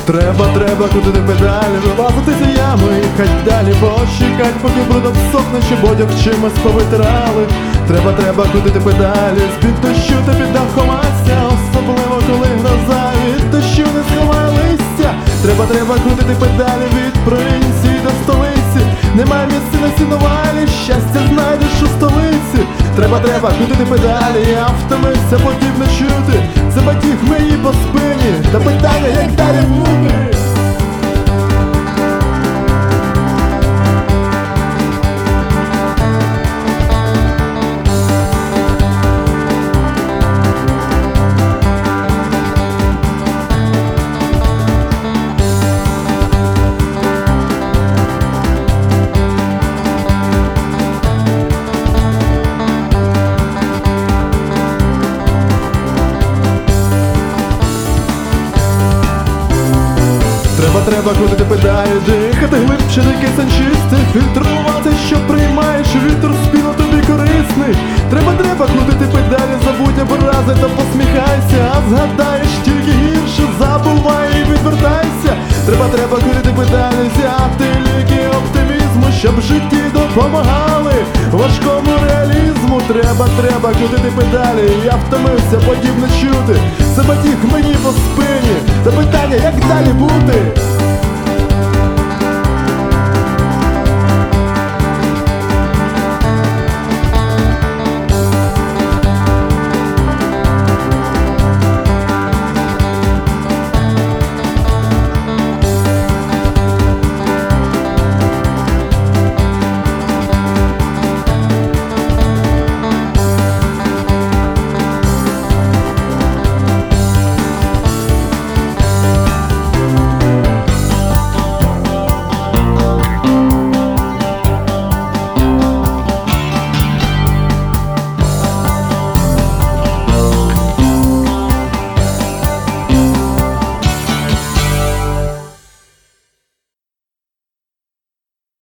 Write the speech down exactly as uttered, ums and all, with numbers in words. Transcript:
Треба, треба крутити педалі, вилазити з ями і хать далі почекать, поки бруд обсохне, щоб одяг чимось повитирали. Треба, треба крутити педалі, з-під дощу та під дахом Ася, особливо коли гроза від дощу не сховає листя. Треба, треба крутити педалі від провінції до столиці. Немає місця на сіновалі, щастя знайдеш у столиці. Треба, треба крутити педалі, я втомився, потрібно чути. Це батіг мені по спині, та питання, як далі бути. Треба, треба крутити педалі, дихати глибше, не кисень чистий, фільтрувати, що приймаєш, вітер спіно тобі корисний. Треба, треба крутити педалі, забудь образи та посміхайся, а згадаєш тільки гірше, забувай і відвертайся. Треба, треба крутити педалі, взяти ліки оптимізму, щоб в житті допомагали важкому реалізму. Треба, треба крутити педалі, я втомився, подібне чути. Це батіг мені по спині, та питання, як далі бути.